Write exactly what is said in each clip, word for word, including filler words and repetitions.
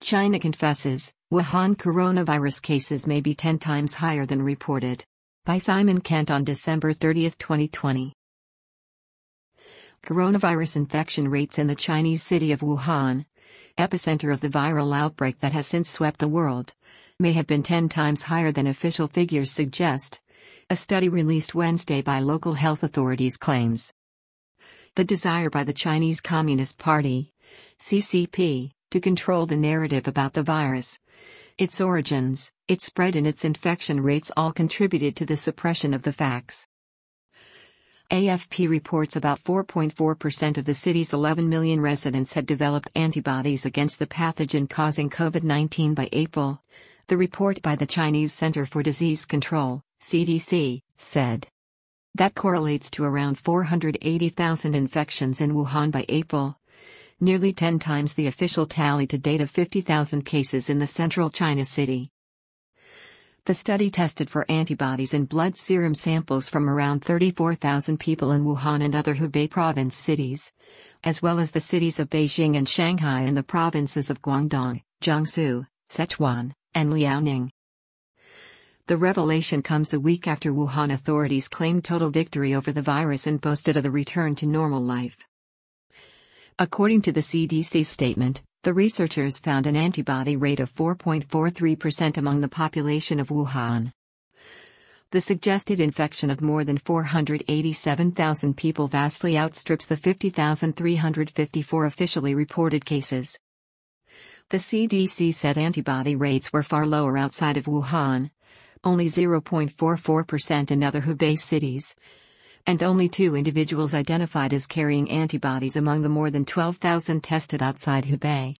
China confesses, Wuhan coronavirus cases may be ten times higher than reported. By Simon Kent on December thirtieth, twenty twenty. Coronavirus infection rates in the Chinese city of Wuhan, epicenter of the viral outbreak that has since swept the world, may have been ten times higher than official figures suggest, a study released Wednesday by local health authorities claims. The desire by the Chinese Communist Party, C C P, to control the narrative about the virus, its origins, its spread and its infection rates all contributed to the suppression of the facts. A F P reports about four point four percent of the city's eleven million residents had developed antibodies against the pathogen causing COVID nineteen by April, the report by the Chinese Center for Disease Control, C D C, said. That correlates to around four hundred eighty thousand infections in Wuhan by April, nearly ten times the official tally to date of fifty thousand cases in the central China city. The study tested for antibodies in blood serum samples from around thirty-four thousand people in Wuhan and other Hubei province cities, as well as the cities of Beijing and Shanghai and the provinces of Guangdong, Jiangsu, Sichuan, and Liaoning. The revelation comes a week after Wuhan authorities claimed total victory over the virus and boasted of the return to normal life. According to the C D C statement, the researchers found an antibody rate of four point four three percent among the population of Wuhan. The suggested infection of more than four hundred eighty-seven thousand people vastly outstrips the fifty thousand three hundred fifty-four officially reported cases. The C D C said antibody rates were far lower outside of Wuhan, only zero point four four percent in other Hubei cities, and only two individuals identified as carrying antibodies among the more than twelve thousand tested outside Hubei.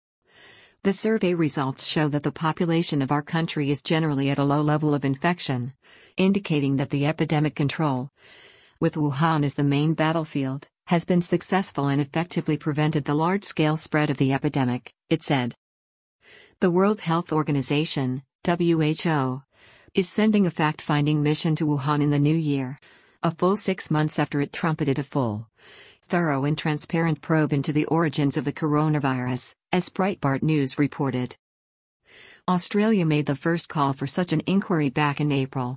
The survey results show that the population of our country is generally at a low level of infection, indicating that the epidemic control, with Wuhan as the main battlefield, has been successful and effectively prevented the large-scale spread of the epidemic, it said. The World Health Organization, W H O, is sending a fact-finding mission to Wuhan in the new year, a full six months after it trumpeted a full, thorough and transparent probe into the origins of the coronavirus, as Breitbart News reported. Australia made the first call for such an inquiry back in April.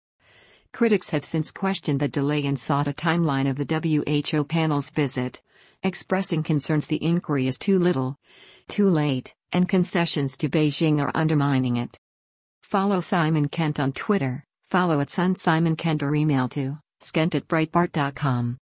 Critics have since questioned the delay and sought a timeline of the W H O panel's visit, expressing concerns the inquiry is too little, too late, and concessions to Beijing are undermining it. Follow Simon Kent on Twitter, follow at Sun Simon Kent or email to skent at breitbart dot com.